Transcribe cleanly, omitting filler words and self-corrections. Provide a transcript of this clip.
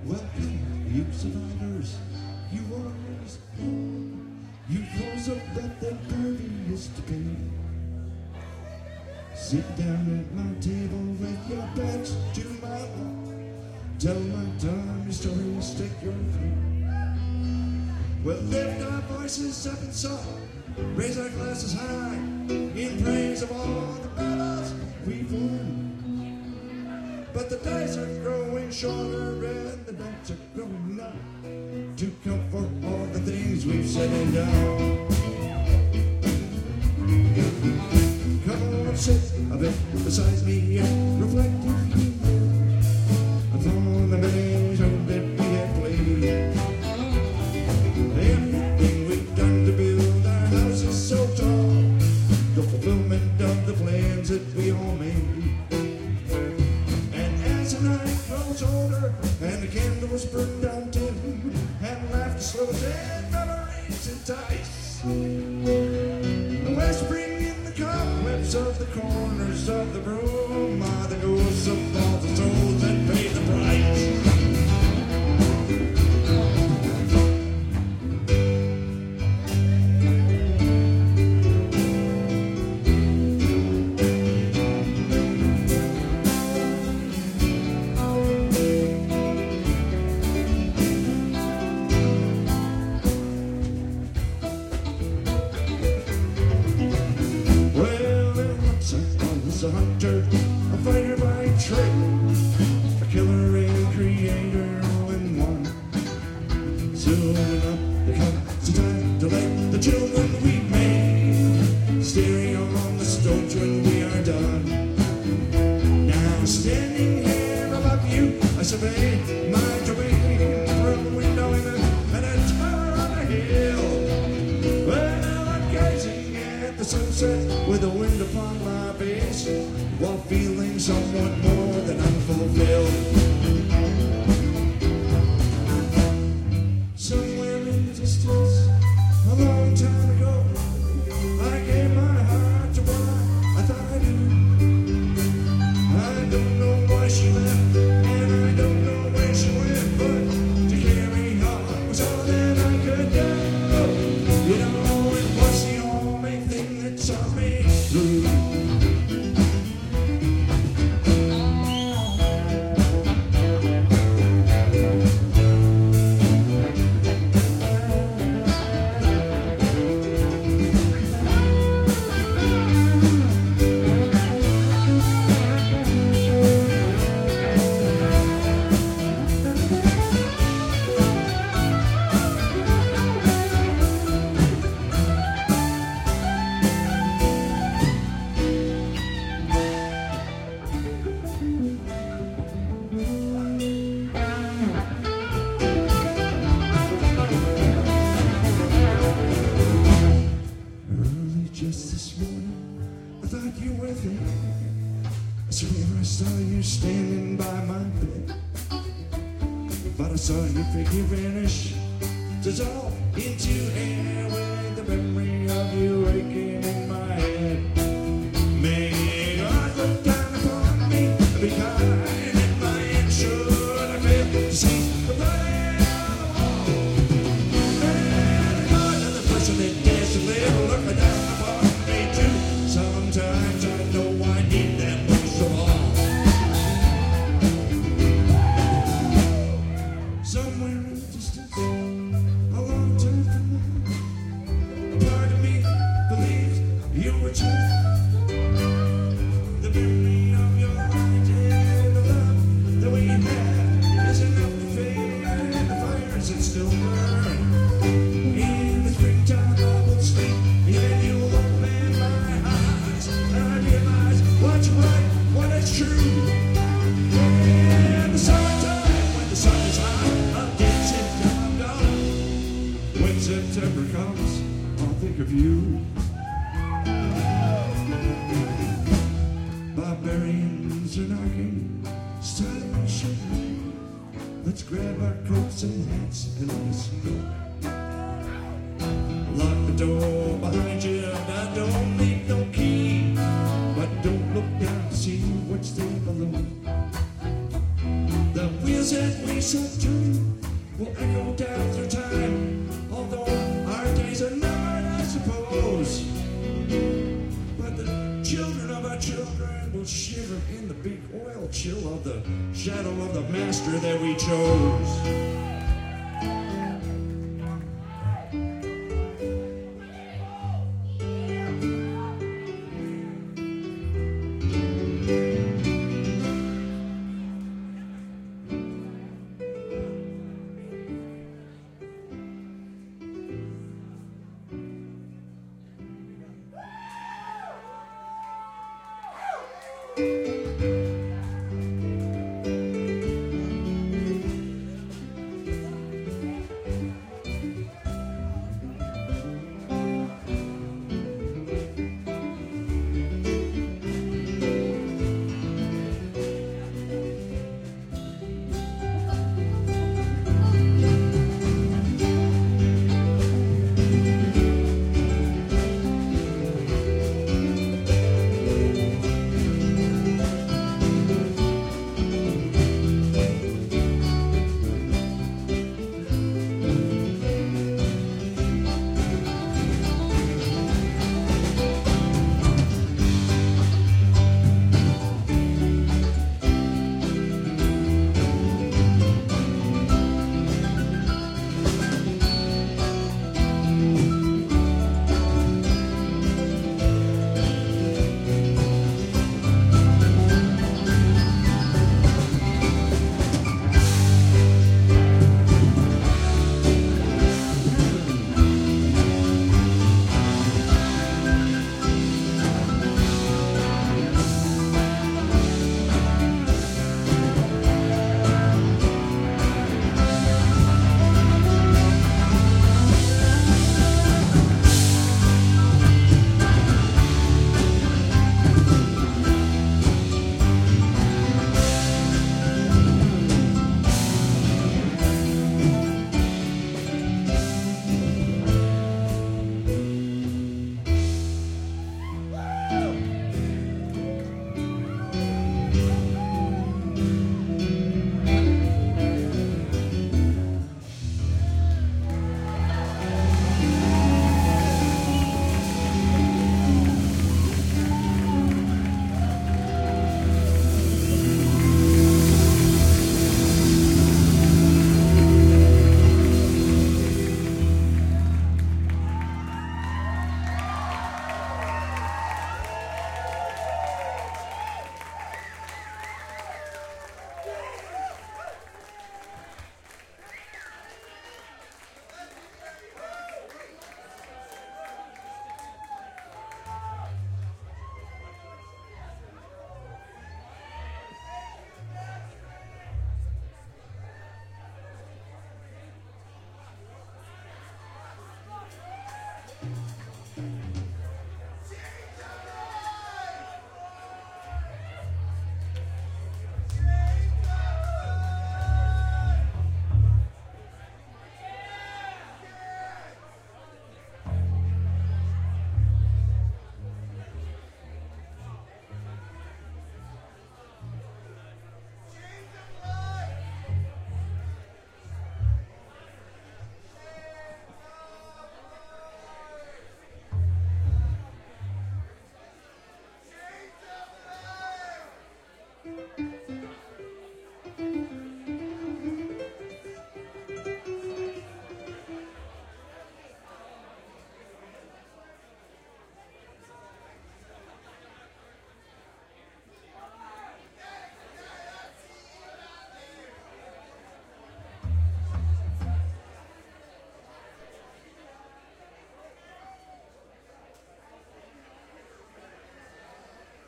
Welcome, you survivors, you warriors. You close up that the party is to pay. Sit down at my table with your backs to my wall. Tell my time your story, stick your feet. We'll lift our voices up in song, raise our glasses high in praise of all the battles we've won. But the days are growing shorter and the nights are growing long to come for all the things we've said and done. Come on, sit a bit beside me and reflect if you will upon the many songs that we have played. Everything we've done to build our houses so tall, the fulfillment of the plans that we all made. The night grows older and the candles burn down dim, and laughter slows and memories entice. And we're springing the cobwebs of the corners of the room are the ghosts of all the souls that paid the price. A hunter, a fighter by trade, a killer and creator all in one. Soon enough there comes a time to let the children we made staring on the stones when we are done. Now standing here above you, I survey my terrain from a window in a tower on a hill. Well, I'm gazing at the sunset with the wind upon my face, while feeling somewhat more than unfulfilled. Somewhere in the distance, a long time ago, I gave my heart to one I thought I knew. I don't know why she left, and I don't know where she went, but to carry on was all that I could do. You know, it was the only thing that saw me through. Just this morning, I thought you were there. I swear I saw you standing by my bed, but I saw your figure vanish, dissolve into air with the memory of you aching in my head. May God look down upon me and be kind, and my hand should I fail to see the blood on the wall. And God, another person that dares to live, look down. Sometimes I know I need that most of all. Somewhere in the distance, a long time from now, a part of me believes you were true. The memory of your light and the love that we had is enough to fade the fires that still burn. In the springtime I will sleep, and you will open my eyes, and I realize what's right, what is true. In the summertime, when the sun is high, I'll dance it till I'm gone. When September comes, I'll think of you. Barbarians are knocking, starting to shine. Let's grab our coats and hats and let's go. Lock the door behind you, and I don't need no key, but don't look down to see what's there below. The wheel voices that we subdue will echo down through time, although our days are numbered, I suppose. But the children of our children will shiver in the big oil chill of the shadow of the master that we chose.